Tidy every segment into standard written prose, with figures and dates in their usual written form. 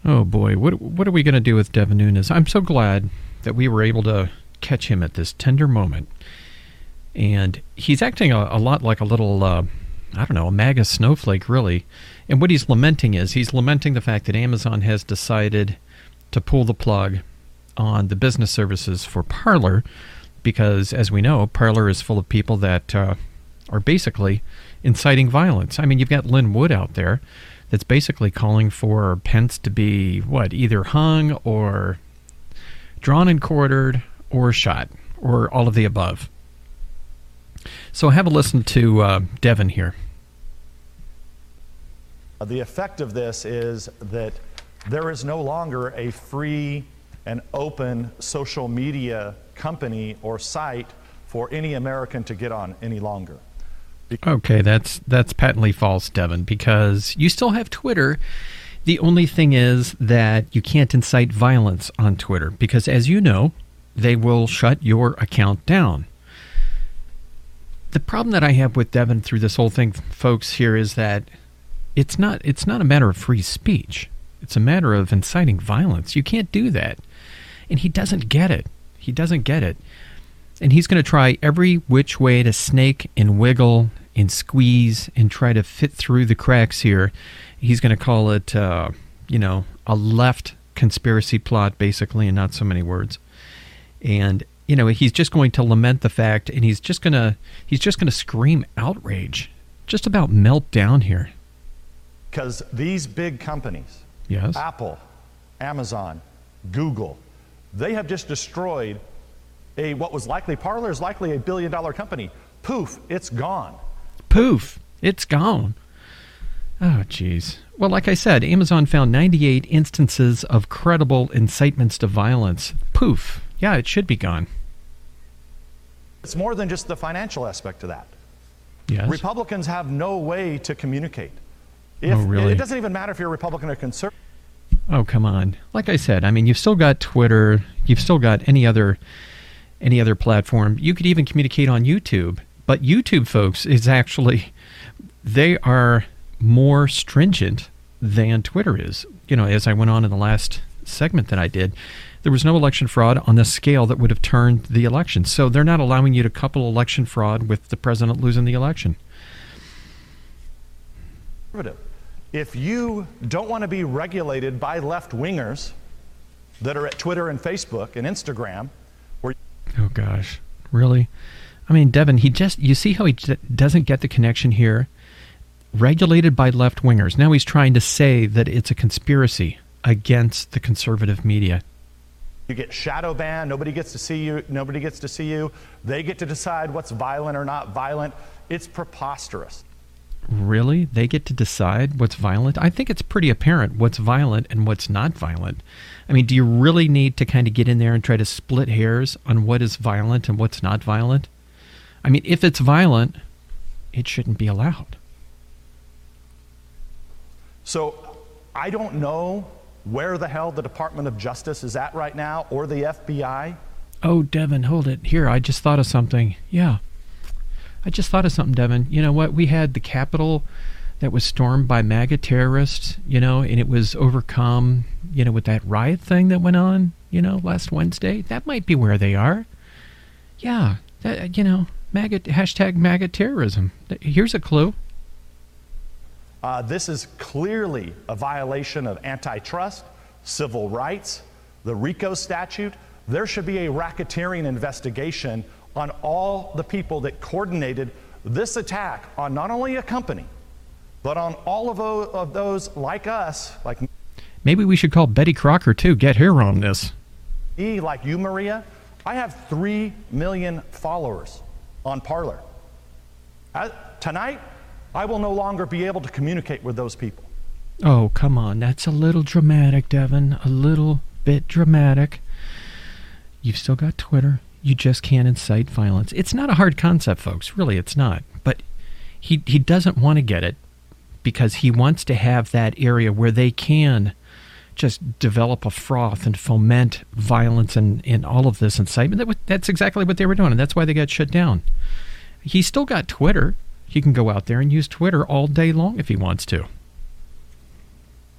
Oh boy, what are we going to do with Devin Nunes? I'm so glad that we were able to catch him at this tender moment. And he's acting a lot like a little, I don't know, a MAGA snowflake, really. And what he's lamenting the fact that Amazon has decided to pull the plug on the business services for Parler, because, as we know, Parler is full of people that are basically inciting violence. I mean, you've got Lynn Wood out there that's basically calling for Pence to be, either hung or drawn and quartered or shot, or all of the above. So have a listen to Devin here. The effect of this is that there is no longer a free and open social media company or site for any American to get on any longer. Okay, that's patently false, Devin, because you still have Twitter. The only thing is that you can't incite violence on Twitter because, as you know, they will shut your account down. The problem that I have with Devin through this whole thing, folks, here is that it's not a matter of free speech. It's a matter of inciting violence. You can't do that. And he doesn't get it. He doesn't get it. And he's going to try every which way to snake and wiggle and squeeze and try to fit through the cracks here. He's going to call it, a left conspiracy plot, basically, in not so many words. And, he's just going to lament the fact, and he's just going to scream outrage, just about melt down here. Because these big companies, yes, Apple, Amazon, Google, they have just destroyed what was likely, Parler is likely a $1 billion company. Poof, it's gone. Poof, it's gone. Oh, geez. Well, like I said, Amazon found 98 instances of credible incitements to violence. Poof. Yeah, it should be gone. It's more than just the financial aspect of that. Yes. Republicans have no way to communicate. Really? It doesn't even matter if you're a Republican or conservative. Oh, come on. Like I said, I mean, you've still got Twitter. You've still got any other platform. You could even communicate on YouTube. But YouTube, folks, is actually, they are more stringent than Twitter is. As I went on in the last segment that I did, there was no election fraud on the scale that would have turned the election. So they're not allowing you to couple election fraud with the president losing the election. If you don't want to be regulated by left-wingers that are at Twitter and Facebook and Instagram, oh gosh, really? I mean, Devin, you see how he doesn't get the connection here? Regulated by left-wingers. Now he's trying to say that it's a conspiracy against the conservative media. You get shadow banned. Nobody gets to see you. They get to decide what's violent or not violent. It's preposterous. Really? They get to decide what's violent? I think it's pretty apparent what's violent and what's not violent. I mean, do you really need to kind of get in there and try to split hairs on what is violent and what's not violent? I mean, if it's violent, it shouldn't be allowed. So I don't know where the hell the Department of Justice is at right now, or the FBI. Oh, Devin, hold it. Here, I just thought of something. Yeah. I just thought of something, Devin. You know what? We had the Capitol that was stormed by MAGA terrorists, and it was overcome, with that riot thing that went on, last Wednesday. That might be where they are. Yeah, that, MAGA, hashtag MAGA terrorism. Here's a clue. This is clearly a violation of antitrust, civil rights, the RICO statute. There should be a racketeering investigation on all the people that coordinated this attack on not only a company, but on all of those like us, like maybe we should call Betty Crocker too. Get her on this. Me, like you, Maria. I have 3 million followers on Parler. Tonight, I will no longer be able to communicate with those people. Oh, come on. That's a little dramatic, Devin. A little bit dramatic. You've still got Twitter. You just can't incite violence. It's not a hard concept, folks. Really, it's not. But he doesn't want to get it because he wants to have that area where they can just develop a froth and foment violence and all of this incitement. That's exactly what they were doing, and that's why they got shut down. He's still got Twitter. He can go out there and use Twitter all day long if he wants to.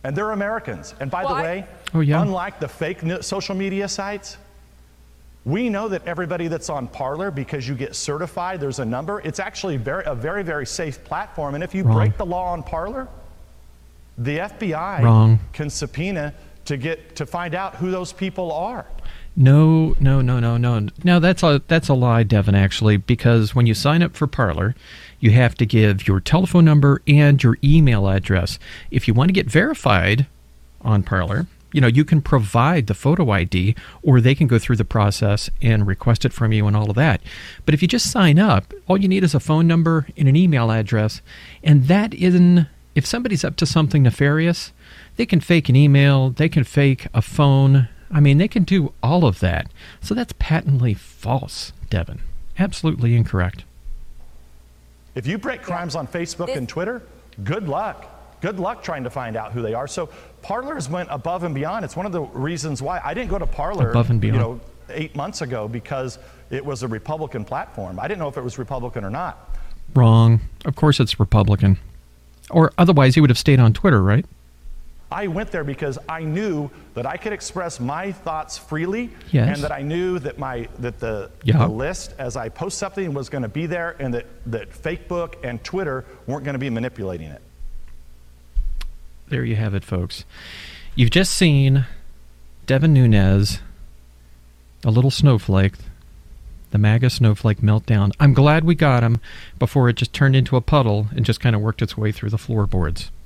And they're Americans. And by the way, unlike the fake social media sites, we know that everybody that's on Parler, because you get certified, there's a number. It's actually a very, very safe platform. And if you break the law on Parler, the FBI can subpoena to find out who those people are. No. Now that's a lie, Devin, actually, because when you sign up for Parler, you have to give your telephone number and your email address. If you want to get verified on Parler, you can provide the photo ID, or they can go through the process and request it from you and all of that. But if you just sign up, all you need is a phone number and an email address, and if somebody's up to something nefarious, they can fake an email, they can fake a phone. I mean, they can do all of that. So that's patently false, Devin. Absolutely incorrect. If you break crimes on Facebook and Twitter, good luck. Good luck trying to find out who they are. So Parler's went above and beyond. It's one of the reasons why I didn't go to Parler above and beyond. 8 months ago, because it was a Republican platform. I didn't know if it was Republican or not. Wrong. Of course it's Republican. Or otherwise he would have stayed on Twitter, right? I went there because I knew that I could express my thoughts freely, yes, and that I knew that the list, as I post something, was going to be there, and that Facebook and Twitter weren't going to be manipulating it. There you have it, folks. You've just seen Devin Nunes, a little snowflake, the MAGA snowflake meltdown. I'm glad we got him before it just turned into a puddle and just kind of worked its way through the floorboards.